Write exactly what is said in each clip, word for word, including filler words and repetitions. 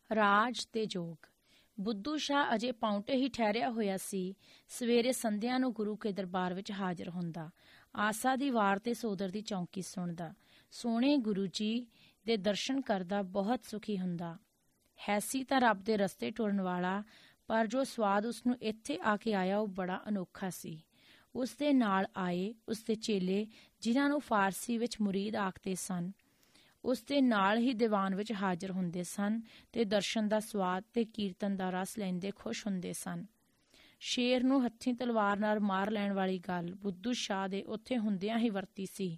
ਰਾਜ ਤੇ ਜੋਗ। ਬੁੱਧੂ ਸ਼ਾਹ ਅਜੇ ਪਾਉਂਟੇ ਹੀ ਠਹਿਰਿਆ ਹੋਇਆ ਸੀ। ਸਵੇਰੇ ਸੰਧਿਆ ਨੂੰ ਗੁਰੂ ਕੇ ਦਰਬਾਰ ਵਿੱਚ ਹਾਜ਼ਰ ਹੁੰਦਾ, ਆਸਾ ਦੀ ਵਾਰ ਤੇ ਸੋਦਰ ਦੀ ਚੌਂਕੀ ਸੁਣਦਾ, ਸੋਹਣੇ ਗੁਰੂ ਜੀ ਦੇ ਦਰਸ਼ਨ ਕਰਦਾ ਬਹੁਤ ਸੁਖੀ ਹੁੰਦਾ। ਹੈਸੀ ਤਾਂ ਰੱਬ ਦੇ ਰਸਤੇ ਟੁਰਨ ਵਾਲਾ, ਪਰ ਜੋ ਸਵਾਦ ਉਸਨੂੰ ਇੱਥੇ ਆ ਕੇ ਆਇਆ ਉਹ ਬੜਾ ਅਨੋਖਾ ਸੀ। ਉਸ ਦੇ ਨਾਲ ਆਏ ਉਸਦੇ ਚੇਲੇ, ਜਿਨ੍ਹਾਂ ਨੂੰ ਫਾਰਸੀ ਵਿੱਚ ਮੁਰੀਦ ਆਖਦੇ ਸਨ, ਉਸ ਦੇ ਨਾਲ ਹੀ ਦੀਵਾਨ ਵਿੱਚ ਹਾਜ਼ਰ ਹੁੰਦੇ ਸਨ ਤੇ ਦਰਸ਼ਨ ਦਾ ਸਵਾਦ ਤੇ ਕੀਰਤਨ ਦਾ ਰਸ ਲੈਂਦੇ ਖੁਸ਼ ਹੁੰਦੇ ਸਨ। ਸ਼ੇਰ ਨੂੰ ਹੱਥੀਂ ਤਲਵਾਰ ਨਾਲ ਮਾਰ ਲੈਣ ਵਾਲੀ ਗੱਲ ਬੁੱਧੂ ਸ਼ਾਹ ਦੇ ਉੱਥੇ ਹੁੰਦਿਆਂ ਹੀ ਵਰਤੀ ਸੀ।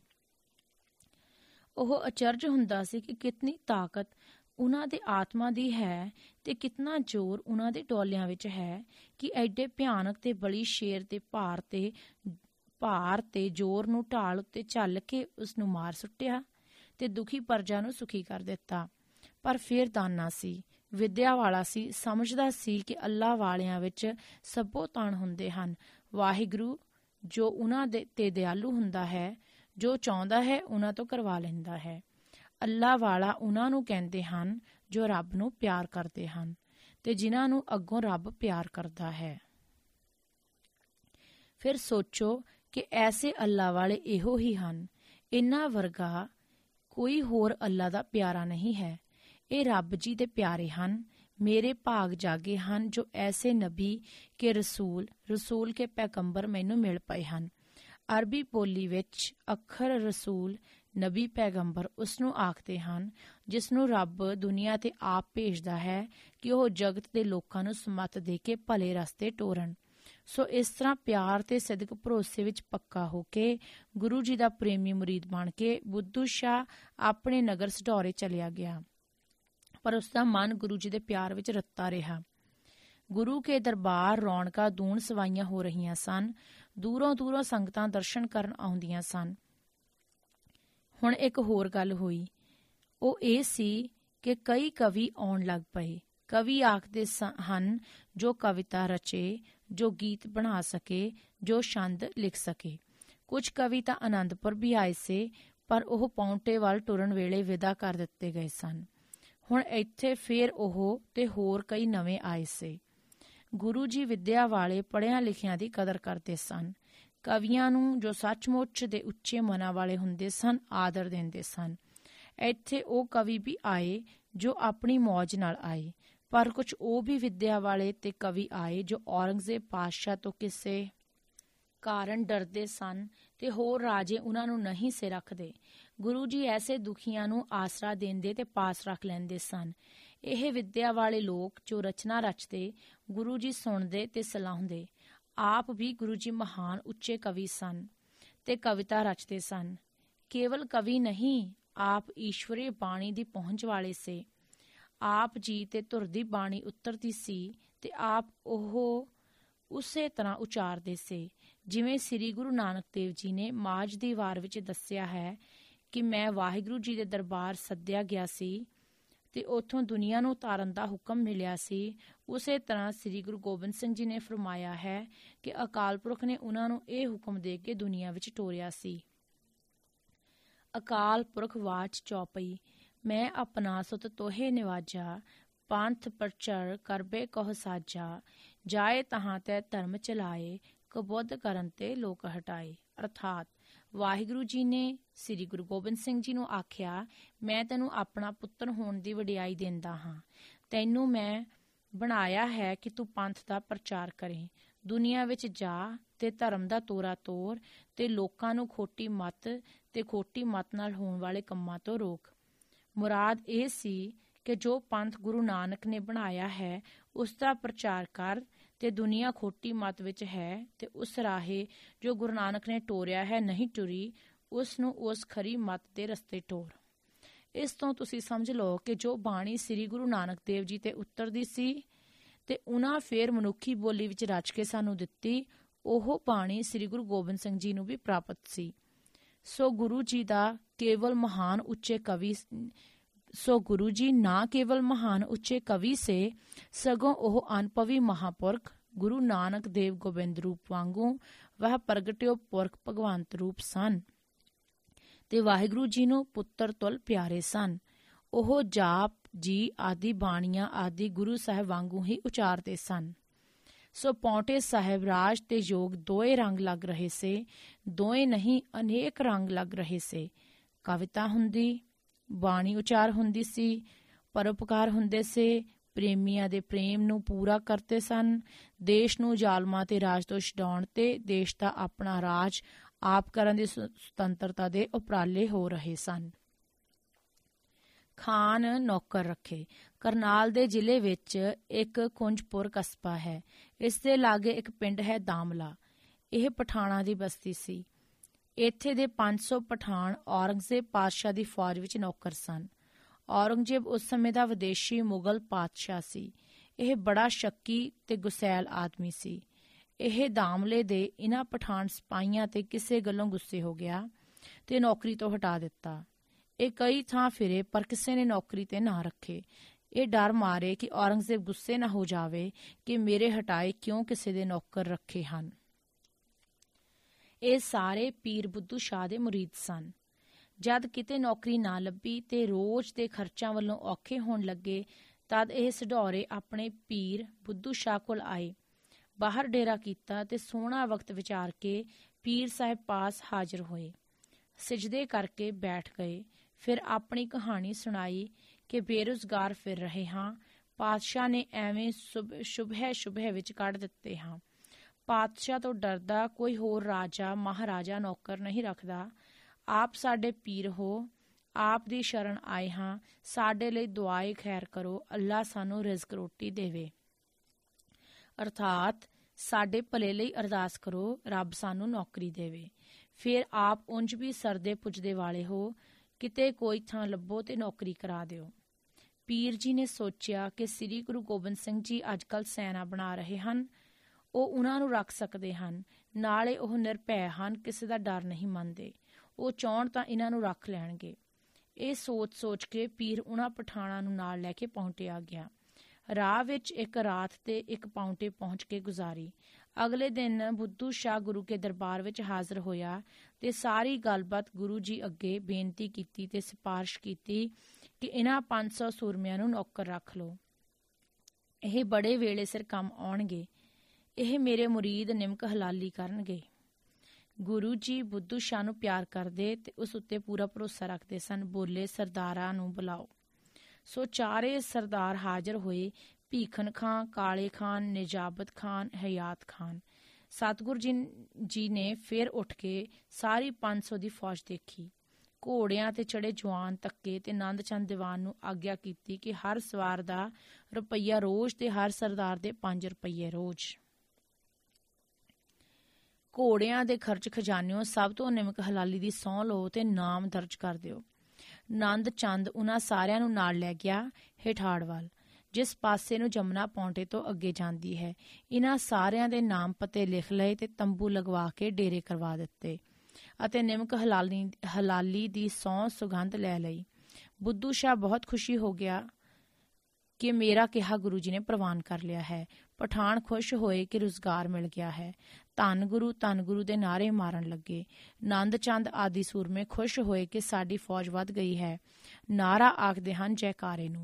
ਉਹ ਅਚਰਜ ਹੁੰਦਾ ਸੀ ਕਿ ਕਿਤਨੀ ਤਾਕਤ ਉਹਨਾਂ ਦੇ ਆਤਮਾ ਦੀ ਹੈ ਤੇ ਕਿਤਨਾ ਜ਼ੋਰ ਉਹਨਾਂ ਦੇ ਡੋਲਿਆਂ ਵਿੱਚ ਹੈ ਕਿ ਐਡੇ ਭਿਆਨਕ ਤੇ ਬਲੀ ਸ਼ੇਰ ਦੇ ਭਾਰ ਤੇ ਭਾਰ ਤੇ ਜ਼ੋਰ ਨੂੰ ਢਾਲ ਉੱਤੇ ਝੱਲ ਕੇ ਉਸਨੂੰ ਮਾਰ ਸੁੱਟਿਆ ਤੇ ਦੁਖੀ ਪਰਜਾ ਨੂੰ ਸੁਖੀ ਕਰ ਦਿੱਤਾ। ਪਰ ਫਿਰ ਦਾਨਾ ਸੀ, ਵਿਦਿਆ ਵਾਲਾ ਸੀ, ਸਮਝਦਾ ਸੀ ਕਿ ਅੱਲਾ ਵਾਲਿਆਂ ਵਿੱਚ ਸਭੋ ਤਾਣ ਹੁੰਦੇ ਹਨ। ਵਾਹਿਗੁਰੂ ਜੋ ਉਹਨਾਂ ਦੇ ਤੇ ਦਿਆਲੂ ਹੁੰਦਾ ਹੈ, ਜੋ ਚਾਹੁੰਦਾ ਹੈ ਉਹਨਾਂ ਤੋਂ ਕਰਵਾ ਲੈਂਦਾ ਹੈ। ਅੱਲਾ ਵਾਲਾ ਉਹਨਾਂ ਨੂੰ ਕਹਿੰਦੇ ਹਨ ਜੋ ਰੱਬ ਨੂੰ ਪਿਆਰ ਕਰਦੇ ਹਨ ਤੇ ਜਿਨ੍ਹਾਂ ਨੂੰ ਅੱਗੋਂ ਰੱਬ ਪਿਆਰ ਕਰਦਾ ਹੈ। ਫਿਰ ਸੋਚੋ ਕਿ ਐਸੇ ਅੱਲਾ ਵਾਲੇ ਇਹੋ ਹੀ ਹਨ। ਇਹਨਾਂ ਵਰਗਾ ਕੋਈ ਹੋਰ ਅੱਲਾ ਦਾ ਪਿਆਰਾ ਨਹੀਂ ਹੈ। ਇਹ ਰੱਬ ਜੀ ਦੇ ਪਿਆਰੇ ਹਨ। ਮੇਰੇ ਭਾਗ ਜਾਗੇ ਹਨ ਜੋ ਐਸੇ ਨਬੀ ਕੇ ਰਸੂਲ ਰਸੂਲ ਕੇ ਪੈਗੰਬਰ ਮੈਨੂੰ ਮਿਲ ਪਏ ਹਨ। ਅਰਬੀ ਬੋਲੀ ਵਿੱਚ ਅੱਖਰ ਰਸੂਲ ਨਬੀ ਪੈਗੰਬਰ ਉਸਨੂੰ ਆਖਦੇ ਹਨ ਜਿਸ ਨੂੰ ਰੱਬ ਦੁਨੀਆ ਤੇ ਆਪ ਭੇਜਦਾ ਹੈ ਕਿ ਉਹ ਜਗਤ ਦੇ ਲੋਕਾਂ ਨੂੰ ਸਮੱਤ ਦੇ ਕੇ ਭਲੇ ਰਸਤੇ ਟੋਰਨ। ਸੋ ਇਸ ਤਰ੍ਹਾਂ ਪਿਆਰ ਤੇ ਸਿਦਕ ਭਰੋਸੇ ਵਿੱਚ ਪੱਕਾ ਹੋ ਕੇ ਗੁਰੂ ਜੀ ਦਾ ਪ੍ਰੇਮੀ ਮੁਰੀਦ ਬਣ ਕੇ ਬੁੱਧੂ ਸ਼ਾਹ ਆਪਣੇ ਨਗਰ ਸਢੌਰੇ ਚਲਿਆ ਗਿਆ। ਪਰ ਉਸਦਾ ਮਨ ਗੁਰੂ ਜੀ ਦੇ ਪਿਆਰ ਵਿੱਚ ਰੱਤਾ ਰਿਹਾ। ਗੁਰੂ ਕੇ ਦਰਬਾਰ ਰੌਣਕਾਂ ਦੂਣ ਸਵਾਈਆਂ ਹੋ ਰਹੀਆਂ ਸਨ। ਦੂਰੋਂ ਦੂਰੋਂ ਸੰਗਤਾਂ ਦਰਸ਼ਨ ਕਰਨ ਆਉਂਦੀਆਂ ਸਨ। ਹੁਣ ਇੱਕ ਹੋਰ ਗੱਲ ਹੋਈ। ਉਹ ਇਹ ਸੀ ਕਿ ਕਈ ਕਵੀ ਆਉਣ ਲੱਗ ਪਏ। ਕਵੀ ਆਖਦੇ ਹਨ ਜੋ ਕਵਿਤਾ ਰਚੇ, ਜੋ ਗੀਤ ਬਣਾ ਸਕੇ, ਜੋ ਛੰਦ ਲਿਖ ਸਕੇ। ਕੁਝ ਕਵੀ ਤਾਂ ਅਨੰਦਪੁਰ ਵੀ ਆਏ ਸੀ, ਪਰ ਉਹ ਪਾਉਂਟੇ ਵੱਲ ਟੁਰਨ ਵੇਲੇ ਵਿਦਾ ਕਰ ਦਿੱਤੇ ਗਏ ਸਨ। ਹੁਣ ਇੱਥੇ ਫੇਰ ਉਹ ਤੇ ਹੋਰ ਕਈ ਨਵੇਂ ਆਏ ਸੀ। ਗੁਰੂ ਜੀ ਵਿਦਿਆ ਵਾਲੇ ਪੜ੍ਹਿਆਂ ਲਿਖਿਆਂ ਦੀ ਕਦਰ ਕਰਦੇ ਸਨ। ਕਵੀਆਂ ਨੂੰ ਜੋ ਸੱਚਮੁੱਚ ਦੇ ਉੱਚੇ ਮਨਾਂ ਵਾਲੇ ਹੁੰਦੇ ਸਨ ਆਦਰ ਦਿੰਦੇ ਸਨ। ਇੱਥੇ ਉਹ ਕਵੀ ਵੀ ਆਏ ਜੋ ਆਪਣੀ ਮੌਜ ਨਾਲ ਆਏ, ਪਰ ਕੁਝ ਉਹ ਵੀ ਵਿਦਿਆ ਵਾਲੇ ਤੇ ਕਵੀ ਆਏ ਜੋ ਔਰੰਗਜ਼ੇਬ ਪਾਤਸ਼ਾਹ ਤੋਂ ਕਿਸੇ ਕਾਰਨ ਡਰਦੇ ਸਨ ਤੇ ਹੋਰ ਰਾਜੇ ਉਹਨਾਂ ਨੂੰ ਨਹੀਂ ਸੀ ਰੱਖਦੇ। ਗੁਰੂ ਜੀ ਐਸੇ ਦੁਖੀਆਂ ਨੂੰ ਆਸਰਾ ਦਿੰਦੇ ਤੇ ਪਾਸ ਰੱਖ ਲੈਂਦੇ ਸਨ। ਇਹ ਵਿਦਿਆ ਵਾਲੇ ਲੋਕ ਜੋ ਰਚਨਾ ਰਚਦੇ, ਗੁਰੂ ਜੀ ਸੁਣਦੇ ਤੇ ਸਲਾਹੁੰਦੇ। ਆਪ ਵੀ ਗੁਰੂ ਜੀ ਮਹਾਨ ਉੱਚੇ ਕਵੀ ਸਨ ਤੇ ਕਵਿਤਾ ਰਚਦੇ ਸਨ। ਕੇਵਲ ਕਵੀ ਨਹੀਂ, ਆਪ ਈਸ਼ਵਰੀ ਬਾਣੀ ਦੀ ਪਹੁੰਚ ਵਾਲੇ ਸੇ। ਆਪ ਜੀ ਤੇ ਧੁਰ ਦੀ ਬਾਣੀ ਉਤਰਦੀ ਸੀ ਤੇ ਆਪ ਉਹ ਉਸੇ ਤਰ੍ਹਾਂ ਉਚਾਰਦੇ ਸੇ ਜਿਵੇਂ ਸ੍ਰੀ ਗੁਰੂ ਨਾਨਕ ਦੇਵ ਜੀ ਨੇ ਮਾਝ ਦੀ ਵਾਰ ਵਿੱਚ ਦੱਸਿਆ ਹੈ ਕਿ ਮੈਂ ਵਾਹਿਗੁਰੂ ਜੀ ਦੇ ਦਰਬਾਰ ਸੱਦਿਆ ਗਿਆ ਸੀ ਤੇ ਉੱਥੋਂ ਦੁਨੀਆ ਨੂੰ ਉਤਾਰਨ ਦਾ ਹੁਕਮ ਮਿਲਿਆ ਸੀ। ਉਸੇ ਤਰ੍ਹਾਂ ਸ੍ਰੀ ਗੁਰੂ ਗੋਬਿੰਦ ਸਿੰਘ ਜੀ ਨੇ ਫਰਮਾਇਆ ਹੈ ਕਿ ਅਕਾਲ ਪੁਰਖ ਨੇ ਉਹਨਾਂ ਨੂੰ ਇਹ ਹੁਕਮ ਦੇ ਕੇ ਦੁਨੀਆ ਵਿੱਚ ਟੋਰਿਆ ਸੀ। ਅਕਾਲ ਪੁਰਖ ਵਾਚ ਚੌਪਈ, ਮੈਂ ਆਪਣਾ ਸੁਤ ਤੋਹੇ ਨਿਵਾਜਾ, ਪੰਥ ਪ੍ਰਚਰ ਕਰਬੇ ਕਹੁ ਸਾਜਾ, ਜਾਏ ਤਹਾਂ ਤੈ ਧਰਮ ਚਲਾਏ, ਕਬੁੱਧ ਕਰਨ ਤੇ ਲੋਕ ਹਟਾਏ। ਅਰਥਾਤ ਵਾਹਿਗੁਰੂ ਜੀ ਨੇ ਸ੍ਰੀ ਗੁਰੂ ਗੋਬਿੰਦ ਸਿੰਘ ਜੀ ਨੂੰ ਆਖਿਆ, ਮੈਂ ਤੈਨੂੰ ਆਪਣਾ ਪੁੱਤਰ ਹੋਣ ਦੀ ਵਡਿਆਈ ਦਿੰਦਾ ਹਾਂ। ਤੈਨੂੰ ਮੈਂ ਬਣਾਇਆ ਹੈ ਕਿ ਤੂੰ ਪੰਥ ਦਾ ਪ੍ਰਚਾਰ ਕਰੇ, ਦੁਨੀਆ ਵਿੱਚ ਜਾ ਤੇ ਧਰਮ ਦਾ ਤੋਰਾ ਤੋਰ ਤੇ ਲੋਕਾਂ ਨੂੰ ਖੋਟੀ ਮੱਤ ਤੇ ਖੋਟੀ ਮੱਤ ਨਾਲ ਹੋਣ ਵਾਲੇ ਕੰਮਾਂ ਤੋਂ ਰੋਕ। ਮੁਰਾਦ ਇਹ ਸੀ ਕਿ ਜੋ ਪੰਥ ਗੁਰੂ ਨਾਨਕ ਨੇ ਬਣਾਇਆ ਹੈ ਉਸ ਦਾ ਪ੍ਰਚਾਰ ਕਰ ਤੇ ਦੁਨੀਆ ਖੋਟੀ ਮੱਤ ਵਿੱਚ ਹੈ ਤੇ ਉਸ ਰਾਹੇ ਜੋ ਗੁਰੂ ਨਾਨਕ ਨੇ ਟੋਰਿਆ ਹੈ ਨਹੀਂ ਟੁਰੀ, ਉਸ ਨੂੰ ਉਸ ਖਰੀ ਮੱਤ ਦੇ ਰਸਤੇ ਟੋਰ। ਇਸ ਤੋਂ ਤੁਸੀਂ ਸਮਝ ਲਓ ਕਿ ਜੋ ਬਾਣੀ ਸ੍ਰੀ ਗੁਰੂ ਨਾਨਕ ਦੇਵ ਜੀ ਤੇ ਉਤਰਦੀ ਸੀ ਤੇ ਉਹਨਾਂ ਫੇਰ ਮਨੁੱਖੀ ਬੋਲੀ ਵਿੱਚ ਰਚ ਕੇ ਸਾਨੂੰ ਦਿੱਤੀ, ਉਹ ਬਾਣੀ ਸ੍ਰੀ ਗੁਰੂ ਗੋਬਿੰਦ ਸਿੰਘ ਜੀ ਨੂੰ ਵੀ ਪ੍ਰਾਪਤ ਸੀ। ਸੋ ਗੁਰੂ ਜੀ ਦਾ ਕੇਵਲ ਮਹਾਨ ਉੱਚੇ ਕਵੀ ਸੋ ਗੁਰੂ ਜੀ ਨਾ ਕੇਵਲ ਮਹਾਨ ਉੱਚੇ ਕਵੀ ਸੇ, ਸਗੋਂ ਉਹ ਅਨੁਭਵੀ ਮਹਾਂਪੁਰਖ ਗੁਰੂ ਨਾਨਕ ਦੇਵ ਗੋਬਿੰਦ ਰੂਪ ਵਾਂਗੂ ਵਹ ਪ੍ਰਗਟਿਓ ਪੁਰਖ ਭਗਵੰਤ ਰੂਪ ਸਨ ਤੇ ਵਾਹਿਗੁਰੂ ਜੀ ਨੂੰ ਪੁੱਤਰ ਤੁਲ ਪਿਆਰੇ ਸਨ। ਉਹ ਜਾਪ ਜੀ ਆਦਿ ਬਾਣੀਆਂ ਆਦਿ ਗੁਰੂ ਸਾਹਿਬ ਵਾਂਗੂ ਹੀ ਉਚਾਰਦੇ ਸਨ। ਸੋ ਪੌਂਟੇ ਸਾਹਿਬ ਰਾਜ ਤੇ ਯੋਗ ਦੋਏ ਰੰਗ ਲੱਗ ਰਹੇ ਸੇ, ਦੋਏ ਨਹੀਂ ਅਨੇਕ ਰੰਗ ਲੱਗ ਰਹੇ ਸੇ। ਕਵਿਤਾ ਹੁੰਦੀ, ਬਾਣੀ ਉਚਾਰ ਹੁੰਦੀ ਸੀ, ਪਰਉਪਕਾਰ ਹੁੰਦੇ ਸੇ, ਪ੍ਰੇਮੀਆਂ ਦੇ ਪ੍ਰੇਮ ਨੂੰ ਪੂਰਾ ਕਰਦੇ ਸਨ, ਦੇਸ਼ ਨੂੰ ਜ਼ਾਲਮਾਂ ਤੇ ਰਾਜ ਤੋਂ ਛਡਾਉਣ ਤੇ ਦੇਸ਼ ਦਾ ਆਪਣਾ ਰਾਜ ਆਪ ਕਰਨ ਦੀ ਸੁਤੰਤਰਤਾ ਦੇ ਉਪਰਾਲੇ ਹੋ ਰਹੇ ਸਨ। ਖਾਨ ਨੌਕਰ ਰੱਖੇ। ਕਰਨਾਲ ਦੇ ਜ਼ਿਲ੍ਹੇ ਵਿੱਚ ਇੱਕ ਕੁੰਜਪੁਰ ਕਸਬਾ ਹੈ। ਇਸ ਦੇ ਲਾਗੇ ਇੱਕ ਪਿੰਡ ਹੈ ਦਾਮਲਾ। ਇਹ ਪਠਾਣਾਂ ਦੀ ਬਸਤੀ ਸੀ। ਇੱਥੇ ਦੇ ਪੰਜ ਸੌ ਪਠਾਨ ਔਰੰਗਜ਼ੇਬ ਪਾਤਸ਼ਾਹ ਦੀ ਫੌਜ ਵਿੱਚ ਨੌਕਰ ਸਨ। ਔਰੰਗਜ਼ੇਬ ਉਸ ਸਮੇਂ ਦਾ ਵਿਦੇਸ਼ੀ ਮੁਗਲ ਪਾਤਸ਼ਾਹ ਸੀ। ਇਹ ਬੜਾ ਸ਼ੱਕੀ ਤੇ ਗੁਸੈਲ ਆਦਮੀ ਸੀ। ਇਹ ਦਾਮਲੇ ਦੇ ਇਹਨਾਂ ਪਠਾਨ ਸਿਪਾਹੀਆਂ ਤੇ ਕਿਸੇ ਗੱਲੋਂ ਗੁੱਸੇ ਹੋ ਗਿਆ ਤੇ ਨੌਕਰੀ ਤੋਂ ਹਟਾ ਦਿੱਤਾ। ਇਹ ਕਈ ਥਾਂ ਫਿਰੇ ਪਰ ਕਿਸੇ ਨੇ ਨੌਕਰੀ ਤੇ ਨਾ ਰੱਖੇ। ਇਹ ਡਰ ਮਾਰੇ ਕਿ ਔਰੰਗਜ਼ੇਬ ਗੁੱਸੇ ਨਾ ਹੋ ਜਾਵੇ ਕਿ ਮੇਰੇ ਹਟਾਏ ਕਿਉਂ ਕਿਸੇ ਦੇ ਨੌਕਰ ਰੱਖੇ ਹਨ। ਇਹ ਸਾਰੇ ਪੀਰ ਬੁੱਧੂ ਸ਼ਾਹ ਦੇ ਮੁਰੀਦ ਸਨ। ਜਦ ਕਿਤੇ ਨੌਕਰੀ ਨਾ ਲੱਭੀ ਤੇ ਰੋਜ਼ ਦੇ ਖਰਚਾਂ ਵੱਲੋਂ ਔਖੇ ਹੋਣ ਲੱਗੇ ਤਦ ਇਹ ਸਢੌਰੇ ਆਪਣੇ ਪੀਰ ਬੁੱਧੂ ਸ਼ਾਹ ਕੋਲ ਆਏ। ਬਾਹਰ ਡੇਰਾ ਕੀਤਾ ਤੇ ਸੋਹਣਾ ਵਕਤ ਵਿਚਾਰ ਕੇ ਪੀਰ ਸਾਹਿਬ ਪਾਸ ਹਾਜ਼ਰ ਹੋਏ। ਸਿਜਦੇ ਕਰਕੇ ਬੈਠ ਗਏ। ਫਿਰ ਆਪਣੀ ਕਹਾਣੀ ਸੁਣਾਈ ਕਿ ਬੇਰੁਜ਼ਗਾਰ ਫਿਰ ਰਹੇ ਹਾਂ। ਪਾਤਸ਼ਾਹ ਨੇ ਐਵੇਂ ਸ਼ੁਭੇ ਸ਼ੁਭੇ ਵਿੱਚ ਕੱਢ ਦਿੱਤੇ ਹਾਂ। ਪਾਤਸ਼ਾਹ ਤੋਂ ਡਰਦਾ ਕੋਈ ਹੋਰ ਰਾਜਾ ਮਹਾਰਾਜਾ ਨੌਕਰ ਨਹੀਂ ਰੱਖਦਾ। ਆਪ ਸਾਡੇ ਪੀਰ ਹੋ, ਆਪ ਦੀ ਸ਼ਰਨ ਆਏ ਹਾਂ। ਸਾਡੇ ਲਈ ਦੁਆਏ ਖੈਰ ਕਰੋ, ਅੱਲਾ ਸਾਨੂੰ ਰਿਜ਼ਕ ਰੋਟੀ ਦੇਵੇ। ਅਰਥਾਤ ਸਾਡੇ ਭਲੇ ਲਈ ਅਰਦਾਸ ਕਰੋ, ਰੱਬ ਸਾਨੂੰ ਨੌਕਰੀ ਦੇਵੇ। ਫਿਰ ਆਪ ਉਂਝ ਵੀ ਸਰਦੇ ਪੁੱਜਦੇ ਵਾਲੇ ਹੋ, ਕਿਤੇ ਕੋਈ ਥਾਂ ਲੱਭੋ ਤੇ ਨੌਕਰੀ ਕਰਾ ਦਿਓ। ਪੀਰ ਜੀ ਨੇ ਸੋਚਿਆ ਕਿ ਸ੍ਰੀ ਗੁਰੂ ਗੋਬਿੰਦ ਸਿੰਘ ਜੀ ਅੱਜ ਕੱਲ੍ਹ ਸੈਨਾ ਬਣਾ ਰਹੇ ਹਨ, ਉਹ ਉਹਨਾਂ ਨੂੰ ਰੱਖ ਸਕਦੇ ਹਨ। ਨਾਲੇ ਉਹ ਨਿਰਭੈ ਹਨ, ਕਿਸੇ ਦਾ ਡਰ ਨਹੀਂ ਮੰਨਦੇ। ਉਹ ਚਾਹੁਣ ਤਾਂ ਇਹਨਾਂ ਨੂੰ ਰੱਖ ਲੈਣਗੇ। ਇਹ ਸੋਚ ਸੋਚ ਕੇ ਪੀਰ ਉਹਨਾਂ ਪਠਾਣਾਂ ਨੂੰ ਨਾਲ ਲੈ ਕੇ ਪੌਂਟੇ ਆ ਗਿਆ। ਰਾਹ ਵਿੱਚ ਇੱਕ ਰਾਤ ਤੇ ਇੱਕ ਪੌਂਟੇ ਪਹੁੰਚ ਕੇ ਗੁਜ਼ਾਰੀ। ਅਗਲੇ ਦਿਨ ਬੁੱਧੂ ਸ਼ਾਹ ਗੁਰੂ ਕੇ ਦਰਬਾਰ ਵਿੱਚ ਹਾਜ਼ਰ ਹੋਇਆ ਤੇ ਸਾਰੀ ਗੱਲਬਾਤ ਗੁਰੂ ਜੀ ਅੱਗੇ ਬੇਨਤੀ ਕੀਤੀ ਤੇ ਸਿਫਾਰਿਸ਼ ਕੀਤੀ ਕਿ ਇਹਨਾਂ ਪੰਜ ਸੌ ਸੂਰਮਿਆਂ ਨੂੰ ਨੌਕਰ ਰੱਖ ਲਓ। ਇਹ ਬੜੇ ਵੇਲੇ ਸਿਰ ਕੰਮ ਆਉਣਗੇ। ਇਹ ਮੇਰੇ ਮੁਰੀਦ ਨਿਮਕ ਹਲਾਲੀ ਕਰਨਗੇ। ਗੁਰੂ ਜੀ ਬੁੱਧੂ ਸ਼ਾਹ ਨੂੰ ਪਿਆਰ ਕਰਦੇ ਤੇ ਉਸ ਉੱਤੇ ਪੂਰਾ ਭਰੋਸਾ ਰੱਖਦੇ ਸਨ। ਬੋਲੇ, ਸਰਦਾਰਾਂ ਨੂੰ ਬੁਲਾਓ। ਸੋ ਚਾਰੇ ਸਰਦਾਰ ਹਾਜ਼ਰ ਹੋਏ। ਭੀਖਨ ਖਾਂ, ਕਾਲੇ ਖਾਨ, ਨਿਜਾਬਤ ਖਾਨ, ਹਯਾਤ ਖਾਨ। ਸਤਿਗੁਰੂ ਜੀ ਜੀ ਨੇ ਫਿਰ ਉੱਠ ਕੇ ਸਾਰੀ ਪੰਜ ਸੌ ਦੀ ਫੌਜ ਦੇਖੀ। ਘੋੜਿਆਂ ਤੇ ਚੜੇ ਜਵਾਨ ਤੱਕੇ ਤੇ ਨੰਦ ਚੰਦ ਦੀਵਾਨ ਨੂੰ ਆਗਿਆ ਕੀਤੀ ਕਿ ਹਰ ਸਵਾਰ ਦਾ ਰੁਪਈਆ ਰੋਜ਼ ਤੇ ਹਰ ਸਰਦਾਰ ਦੇ ਪੰਜ ਰੁਪਈਏ ਰੋਜ਼। ਘੋੜਿਆਂ ਦੇ ਖਰਚ ਖਜ਼ਾਨਿਓ ਸਭ ਤੋਂ ਨਿਮਕ ਹਲਾਲੀ ਦੀ ਸਹੁੰ ਲਓ ਤੇ ਨਾਮ ਦਰਜ ਕਰ ਦਿਓ। ਨੰਦ ਚੰਦ ਉਹਨਾਂ ਸਾਰਿਆਂ ਨੂੰ ਨਾਲ ਲੈ ਗਿਆ ਹੇਠਾੜ ਵੱਲ, ਜਿਸ ਪਾਸੇ ਨੂੰ ਜਮਨਾ ਪੌਂਟੇ ਤੋਂ ਅੱਗੇ ਜਾਂਦੀ ਹੈ। ਇਹਨਾਂ ਸਾਰਿਆਂ ਦੇ ਨਾਮ ਪਤੇ ਲਿਖ ਲਏ ਤੇ ਤੰਬੂ ਲਗਵਾ ਕੇ ਡੇਰੇ ਕਰਵਾ ਦਿੱਤੇ ਅਤੇ ਨਿਮਕ ਹਲਾਲੀ ਹਲਾਲੀ ਦੀ ਸਹੁੰ ਸੁਗੰਧ ਲੈ ਲਈ। ਬੁੱਧੂ ਸ਼ਾਹ ਬਹੁਤ ਖੁਸ਼ੀ ਹੋ ਗਿਆ ਕਿ ਮੇਰਾ ਕਿਹਾ ਗੁਰੂ ਜੀ ਨੇ ਪ੍ਰਵਾਨ ਕਰ ਲਿਆ ਹੈ। ਪਠਾਨ ਖੁਸ਼ ਹੋਏ ਕਿ ਰੁਜ਼ਗਾਰ ਮਿਲ ਗਿਆ ਹੈ। ਧੰਨ ਗੁਰੂ ਧੰਨ ਗੁਰੂ ਦੇ ਨਾਅਰੇ ਮਾਰਨ ਲੱਗੇ। ਨੰਦ ਚੰਦ ਆਦਿ ਸੂਰਮੇ ਖੁਸ਼ ਹੋਏ ਕਿ ਸਾਡੀ ਫੌਜ ਵੱਧ ਗਈ ਹੈ। ਨਾਰਾ ਆਖਦੇ ਹਨ ਜੈਕਾਰੇ ਨੂੰ।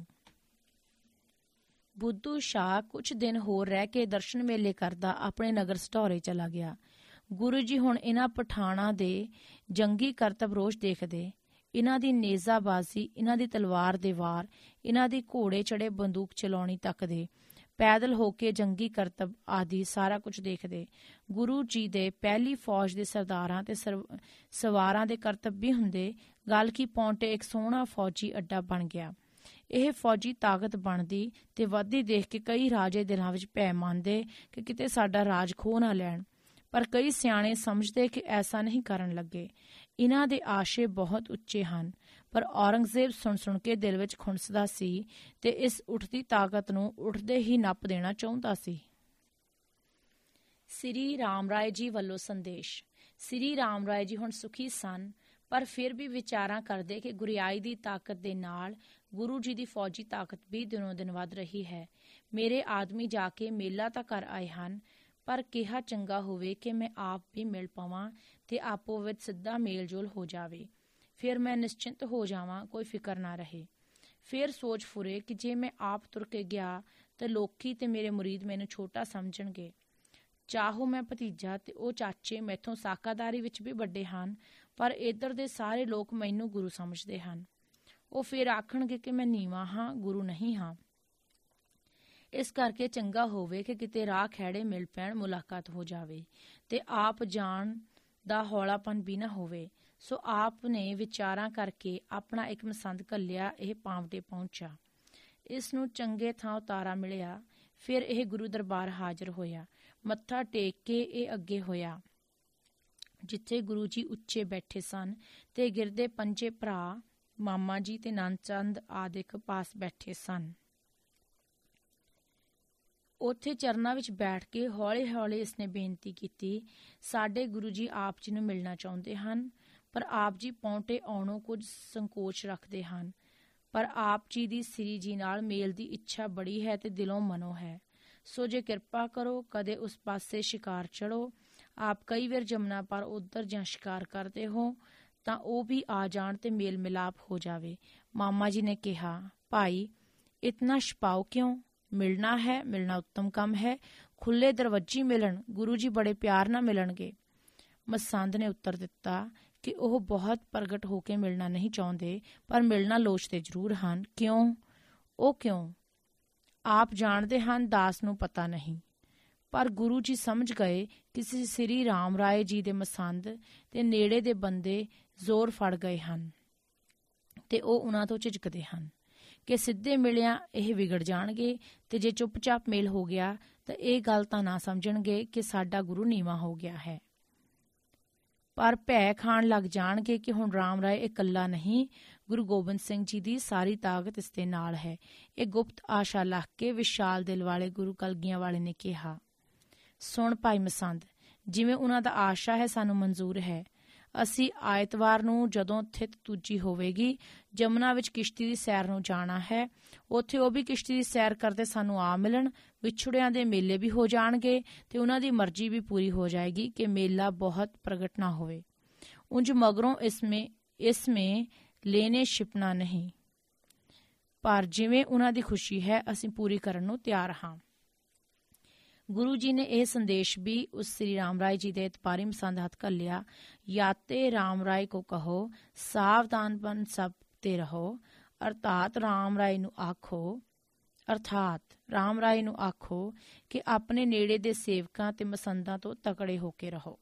ਬੁੱਧੂ ਸ਼ਾਹ ਕੁਝ ਦਿਨ ਹੋਰ ਰਹਿ ਕੇ ਦਰਸ਼ਨ ਮੇਲੇ ਕਰਦਾ ਆਪਣੇ ਨਗਰ ਸਢੌਰੇ ਚਲਾ ਗਿਆ। ਗੁਰੂ ਜੀ ਹੁਣ ਇਹਨਾਂ ਪਠਾਣਾਂ ਦੇ ਜੰਗੀ ਕਰਤਬ ਰੋਜ਼ ਦੇਖਦੇ। ਇਹਨਾਂ ਦੀ ਨੇਜ਼ਾਬਾਜ਼ੀ, ਇਹਨਾਂ ਦੀ ਤਲਵਾਰ ਦੇ ਵਾਰ, ਇਹਨਾਂ ਦੀ ਘੋੜੇ ਚੜੇ ਬੰਦੂਕ ਚਲਾਉਣੀ ਤੱਕਦੇ, ਪੈਦਲ ਹੋ ਕੇ ਜੰਗੀ ਕਰਤਬ ਆਦਿ ਸਾਰਾ ਕੁਝ ਦੇਖਦੇ। ਗੁਰੂ ਜੀ ਦੇ ਪਹਿਲੀ ਫੌਜ ਦੇ ਸਰਦਾਰਾਂ ਤੇ ਸਵਾਰਾਂ ਦੇ ਕਰਤਬ ਵੀ ਹੁੰਦੇ। ਗੱਲ ਕੀ ਪੌਂਟੇ ਇੱਕ ਸੋਹਣਾ ਫੌਜੀ ਅੱਡਾ ਬਣ ਗਿਆ। ਇਹ ਫੌਜੀ ਤਾਕਤ ਬਣਦੀ ਤੇ ਵੱਧਦੀ ਦੇਖ ਕੇ ਕਈ ਰਾਜੇ ਦਿਲਾਂ ਵਿੱਚ ਭੈ ਮੰਨਦੇ ਕਿ ਕਿਤੇ ਸਾਡਾ ਰਾਜ ਖੋਹ ਨਾ ਲੈਣ। ਪਰ ਕਈ ਸਿਆਣੇ ਸਮਝਦੇ ਕਿ ਐਸਾ ਨਹੀਂ ਕਰਨ ਲੱਗੇ। ਇਹਨਾਂ ਦੇ ਆਸ਼ੇ ਬਹੁਤ ਉੱਚੇ ਹਨ। ਪਰ ਔਰੰਗਜ਼ੇਬ ਸੁਣ ਸੁਣ ਕੇ ਦਿਲ ਵਿੱਚ ਖੁੰਸਦਾ ਸੀ ਤੇ ਇਸ ਉੱਠਦੀ ਤਾਕਤ ਨੂੰ ਉੱਠਦੇ ਹੀ ਨੱਪ ਦੇਣਾ ਚਾਹੁੰਦਾ ਸੀ। ਸ੍ਰੀ ਰਾਮ ਰਾਏ ਜੀ ਵੱਲੋਂ ਸੰਦੇਸ਼। ਸ੍ਰੀ ਰਾਮ ਰਾਏ ਜੀ ਹੁਣ ਸੁਖੀ ਸਨ, ਪਰ ਫਿਰ ਵੀ ਵਿਚਾਰਾਂ ਕਰਦੇ ਕਿ ਗੁਰਿਆਈ ਦੀ ਤਾਕਤ ਦੇ ਨਾਲ ਗੁਰੂ ਜੀ ਦੀ ਫੌਜੀ ਤਾਕਤ ਵੀ ਦਿਨੋਂ ਦਿਨ ਵੱਧ ਰਹੀ ਹੈ। ਮੇਰੇ ਆਦਮੀ ਜਾ ਕੇ ਮੇਲਾ ਤਾਂ ਕਰ ਆਏ ਹਨ, ਪਰ ਕਿਹਾ ਚੰਗਾ ਹੋਵੇ ਕਿ ਮੈਂ ਆਪ ਵੀ ਮਿਲ ਪਾਵਾਂ ਤੇ ਆਪੋ ਵਿੱਚ ਸਿੱਧਾ ਮੇਲ ਜੋਲ ਹੋ ਜਾਵੇ। ਫਿਰ ਮੈਂ ਨਿਸ਼ਚਿੰਤ ਹੋ ਜਾਵਾਂ, ਕੋਈ ਫਿਕਰ ਨਾ ਰਹੇ। ਫਿਰ ਸੋਚ ਫੁਰੇ ਕਿ ਜੇ ਮੈਂ ਆਪ ਤੁਰ ਕੇ ਗਿਆ ਤਾਂ ਲੋਕੀ ਤੇ ਮੇਰੇ ਮੁਰੀਦ ਮੈਨੂੰ ਛੋਟਾ ਸਮਝਣਗੇ। ਚਾਹੋ ਮੈਂ ਭਤੀਜਾ ਤੇ ਉਹ ਚਾਚੇ ਮੈਥੋਂ ਸਾਕਾਦਾਰੀ ਵਿੱਚ ਵੀ ਵੱਡੇ ਹਨ, ਪਰ ਇੱਧਰ ਦੇ ਸਾਰੇ ਲੋਕ ਮੈਨੂੰ ਗੁਰੂ ਸਮਝਦੇ ਹਨ। ਉਹ ਫਿਰ ਆਖਣਗੇ ਕਿ ਮੈਂ ਨੀਵਾਂ ਹਾਂ, ਗੁਰੂ ਨਹੀਂ ਹਾਂ। ਇਸ ਕਰਕੇ ਚੰਗਾ ਹੋਵੇ ਕਿ ਕਿਤੇ ਰਾਹ ਖੈੜੇ ਮਿਲ ਪੈਣ, ਮੁਲਾਕਾਤ ਹੋ ਜਾਵੇ ਤੇ ਆਪ ਜਾਣ ਦਾ ਹੌਲਾਪਨ ਵੀ ਨਾ ਹੋਵੇ। ਸੋ ਆਪ ਨੇ ਵਿਚਾਰਾਂ ਕਰਕੇ ਆਪਣਾ ਇੱਕ ਮਸੰਦ ਘੱਲਿਆ। ਇਹ ਪਾਂਵਟੇ ਪਹੁੰਚਾ। ਇਸ ਨੂੰ ਚੰਗੇ ਥਾਂ ਉਤਾਰਾ ਮਿਲਿਆ। ਫਿਰ ਇਹ ਗੁਰੂ ਦਰਬਾਰ ਹਾਜ਼ਰ ਹੋਇਆ। ਮੱਥਾ ਟੇਕ ਕੇ ਇਹ ਅੱਗੇ ਹੋਇਆ ਜਿੱਥੇ ਗੁਰੂ ਜੀ ਉੱਚੇ ਬੈਠੇ ਸਨ ਤੇ ਗਿਰਦੇ ਪੰਜੇ ਭਰਾ ਮਾਮਾ ਜੀ ਤੇ ਨੰਦ ਚੰਦ ਆਦਿਕ ਪਾਸ ਬੈਠੇ ਸਨ। ਉੱਥੇ ਚਰਨਾਂ ਵਿੱਚ ਬੈਠ ਕੇ ਹੌਲੀ ਹੌਲੀ ਇਸਨੇ ਬੇਨਤੀ ਕੀਤੀ, ਸਾਡੇ ਗੁਰੂ ਜੀ ਆਪ ਜੀ ਨੂੰ ਮਿਲਣਾ ਚਾਹੁੰਦੇ ਹਨ, ਪਰ ਆਪ ਜੀ ਪੌਂਟੇ ਆਉਣੋਂ ਕੁਝ ਸੰਕੋਚ ਰੱਖਦੇ ਹਨ। ਪਰ ਆਪ ਜੀ ਦੀ ਸ੍ਰੀ ਜੀ ਨਾਲ ਮੇਲ ਦੀ ਇੱਛਾ ਬੜੀ ਹੈ ਤੇ ਦਿਲੋਂ ਮਨੋਂ ਹੈ। ਸੋ ਜੇ ਕਿਰਪਾ ਕਰੋ ਕਦੇ ਉਸ ਪਾਸੇ ਸ਼ਿਕਾਰ ਚੜੋ। ਆਪ ਕਈ ਵਾਰ ਜਮਨਾ ਪਰ ਉੱਧਰ ਜਾਂ ਸ਼ਿਕਾਰ ਕਰਦੇ ਹੋ ਤਾਂ ਉਹ ਵੀ ਆ ਜਾਣ ਤੇ ਮੇਲ ਮਿਲਾਪ ਹੋ ਜਾਵੇ। ਮਾਮਾ ਜੀ ਨੇ ਕਿਹਾ, ਭਾਈ ਇਤਨਾ ਛਪਾਓ ਕਿਉਂ? ਮਿਲਣਾ ਹੈ, ਮਿਲਣਾ ਉੱਤਮ ਕੰਮ ਹੈ। ਖੁੱਲੇ ਦਰਵਾਜ਼ੇ ਮਿਲਣ, ਗੁਰੂ ਜੀ ਬੜੇ ਪਿਆਰ ਨਾਲ ਮਿਲਣਗੇ। ਮਸੰਦ ਨੇ ਉੱਤਰ ਦਿੱਤਾ ਕਿ ਉਹ ਬਹੁਤ ਪ੍ਰਗਟ ਹੋ ਕੇ ਮਿਲਣਾ ਨਹੀਂ ਚਾਹੁੰਦੇ, ਪਰ ਮਿਲਣਾ ਲੋਚਦੇ ਜ਼ਰੂਰ ਹਨ। ਕਿਉਂ? ਉਹ ਕਿਉਂ? ਆਪ ਜਾਣਦੇ ਹਨ, ਦਾਸ ਨੂੰ ਪਤਾ ਨਹੀਂ। ਪਰ ਗੁਰੂ ਜੀ ਸਮਝ ਗਏ ਕਿ ਸ੍ਰੀ ਰਾਮ ਰਾਏ ਜੀ ਦੇ ਮਸੰਦ ਤੇ ਨੇੜੇ ਦੇ ਬੰਦੇ ਜ਼ੋਰ ਫੜ ਗਏ ਹਨ ਤੇ ਉਹ ਉਹਨਾਂ ਤੋਂ ਝਿਜਕਦੇ ਹਨ ਕਿ ਸਿੱਧੇ ਮਿਲਿਆ ਇਹ ਵਿਗੜ ਜਾਣਗੇ, ਤੇ ਜੇ ਚੁੱਪਚਾਪ ਮੇਲ ਹੋ ਗਿਆ ਤਾਂ ਇਹ ਗੱਲ ਤਾਂ ਨਾ ਸਮਝਣਗੇ ਕਿ ਸਾਡਾ ਗੁਰੂ ਨੀਵਾਂ ਹੋ ਗਿਆ ਹੈ। ਪਰ ਭੈ ਖਾਣ ਲੱਗ ਜਾਣਗੇ ਕਿ ਹੁਣ ਰਾਮ ਰਾਏ ਇਕੱਲਾ ਨਹੀਂ, ਗੁਰੂ ਗੋਬਿੰਦ ਸਿੰਘ ਜੀ ਦੀ ਸਾਰੀ ਤਾਕਤ ਇਸ ਦੇ ਨਾਲ ਹੈ। ਇਹ ਗੁਪਤ ਆਸ਼ਾ ਲੱਗ ਕੇ ਵਿਸ਼ਾਲ ਦਿਲ ਵਾਲੇ ਗੁਰੂ ਕਲਗੀਆਂ ਵਾਲੇ ਨੇ ਕਿਹਾ, ਸੁਣ ਭਾਈ ਮਸੰਦ, ਜਿਵੇਂ ਉਹਨਾਂ ਦਾ ਆਸ਼ਾ ਹੈ ਸਾਨੂੰ ਮਨਜ਼ੂਰ ਹੈ। ਅਸੀਂ ਆਇਤਵਾਰ ਨੂੰ ਜਦੋਂ ਥਿਤ ਦੂਜੀ ਹੋਵੇਗੀ ਜਮਨਾ ਵਿੱਚ ਕਿਸ਼ਤੀ ਦੀ ਸੈਰ ਨੂੰ ਜਾਣਾ ਹੈ। ਉੱਥੇ ਉਹ ਵੀ ਕਿਸ਼ਤੀ ਦੀ ਸੈਰ ਕਰਦੇ ਸਾਨੂੰ ਆ ਮਿਲਣ। ਵਿਛੜਿਆਂ ਦੇ ਮੇਲੇ ਵੀ ਹੋ ਜਾਣਗੇ ਤੇ ਉਹਨਾਂ ਦੀ ਮਰਜ਼ੀ ਵੀ ਪੂਰੀ ਹੋ ਜਾਏਗੀ ਕਿ ਮੇਲਾ ਬਹੁਤ ਪ੍ਰਗਟ ਨਾ ਹੋਵੇ। ਉਂਝ ਮਗਰੋਂ ਇਸਮੇ ਇਸਮੇ ਲੈਣੇ ਛਿਪਣਾ ਨਹੀਂ, ਪਰ ਜਿਵੇਂ ਉਹਨਾਂ ਦੀ ਖੁਸ਼ੀ ਹੈ ਅਸੀਂ ਪੂਰੀ ਕਰਨ ਨੂੰ ਤਿਆਰ ਹਾਂ। ਗੁਰੂ ਜੀ ਨੇ ਇਹ ਸੰਦੇਸ਼ ਵੀ ਉਸ ਸ੍ਰੀ ਰਾਮ ਰਾਏ ਜੀ ਦੇ ਇਤਬਾਰੀ ਮਸੰਦ ਹੱਥ ਘੱਲਿਆ। ਯਾਤੇ ਰਾਮ ਰਾਏ ਕੋ ਕਹੋ, ਸਾਵਧਾਨਪਨ ਸਭ ਤੇ ਰਹੋ। ਅਰਥਾਤ ਰਾਮ ਰਾਏ ਨੂੰ ਆਖੋ ਅਰਥਾਤ ਰਾਮ ਰਾਏ ਨੂੰ ਆਖੋ ਕਿ ਆਪਣੇ ਨੇੜੇ ਦੇ ਸੇਵਕਾਂ ਤੇ ਮਸੰਦਾਂ ਤੋਂ ਤਕੜੇ ਹੋ ਕੇ ਰਹੋ।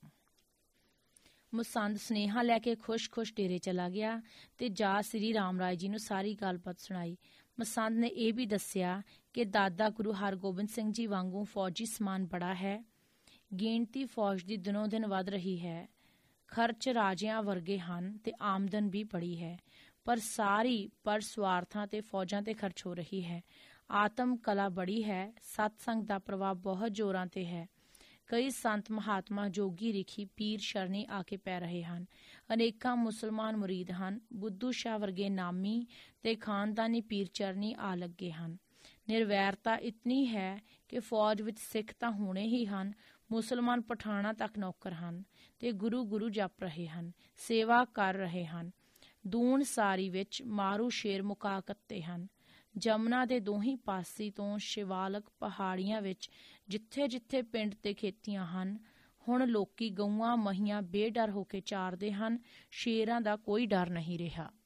ਮਸੰਦ ਸੁਨੇਹਾ ਲੈ ਕੇ ਖੁਸ਼-ਖੁਸ਼ ਡੇਰੇ ਚਲਾ ਗਿਆ ਤੇ ਜਾ ਸ੍ਰੀ ਰਾਮ ਰਾਏ ਜੀ ਨੂੰ ਸਾਰੀ ਗੱਲਬਾਤ ਸੁਣਾਈ। ਮਸੰਦ ਨੇ ਇਹ ਵੀ ਦੱਸਿਆ ਕਿ ਦਾਦਾ ਗੁਰੂ ਹਰਗੋਬਿੰਦ ਸਿੰਘ ਜੀ ਵਾਂਗੂ ਫੌਜੀ ਸਮਾਨ ਬੜਾ ਹੈ। ਗਿਣਤੀ ਫੌਜ ਦੀ ਦਿਨੋਂ ਦਿਨ ਵੱਧ ਰਹੀ ਹੈ। ਖਰਚ ਰਾਜਿਆਂ ਵਰਗੇ ਹਨ ਤੇ ਆਮਦਨ ਵੀ ਬੜੀ ਹੈ, ਪਰ ਸਾਰੀ ਪਰ ਸਵਾਰਥਾਂ ਤੇ ਫੌਜਾਂ ਤੇ ਖਰਚ ਹੋ ਰਹੀ ਹੈ। ਆਤਮ ਕਲਾ ਬੜੀ ਹੈ। ਸਤਸੰਗ ਦਾ ਪ੍ਰਭਾਵ ਬਹੁਤ ਜ਼ੋਰਾਂ ਤੇ ਹੈ। ਕਈ ਸੰਤ ਮਹਾਤਮਾ ਜੋਗੀ ਰਿਖੀ ਪੀਰ ਸ਼ਰਨੀ ਆ ਕੇ ਪੈ ਰਹੇ ਹਨ। ਅਨੇਕਾਂ ਮੁਸਲਮਾਨ ਮੁਰੀਦ ਹਨ। ਬੁੱਧੂ ਸ਼ਾਹ ਵਰਗੇ ਨਾਮੀ ਤੇ ਖਾਨਦਾਨੀ ਪੀਰ ਚਰਨੀ ਆ ਲੱਗੇ ਹਨ। ਨਿਰਵੈਰਤਾ ਇਤਨੀ ਹੈ ਕਿ ਫੌਜ ਵਿੱਚ ਸਿੱਖ ਤਾਂ ਹੋਣੇ ਹੀ ਹਨ, ਮੁਸਲਮਾਨ ਪਠਾਣਾ ਤੱਕ ਨੌਕਰ ਹਨ ਤੇ ਗੁਰੂ ਗੁਰੂ ਜਪ ਰਹੇ ਹਨ, ਸੇਵਾ ਕਰ ਰਹੇ ਹਨ। ਦੂਣ ਸਾਰੀ ਵਿੱਚ ਮਾਰੂ ਸ਼ੇਰ ਮੁਕਾ ਕੱਤੇ ਹਨ। ਜਮਨਾ ਦੇ ਦੋਹੀਂ ਪਾਸੇ ਤੋਂ ਸ਼ਿਵਾਲਕ ਪਹਾੜੀਆਂ ਵਿੱਚ ਜਿੱਥੇ ਜਿੱਥੇ ਪਿੰਡ ਤੇ ਖੇਤੀਆਂ ਹਨ, ਹੁਣ ਲੋਕੀ ਗਊਆਂ ਮਹੀਆਂ ਬੇਡਰ ਹੋ ਕੇ ਚਾਰਦੇ ਹਨ। ਸ਼ੇਰਾਂ ਦਾ ਕੋਈ ਡਰ ਨਹੀਂ ਰਿਹਾ।